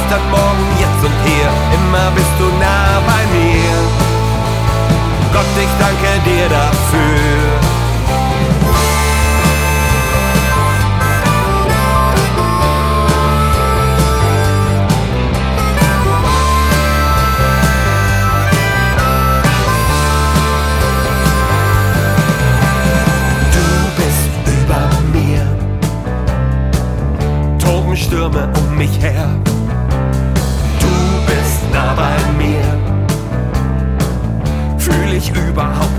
gestern, morgen, jetzt und hier, immer bist du nah bei mir. Gott, ich danke dir dafür. Stürme um mich her. Du bist nah bei mir. Fühl ich überhaupt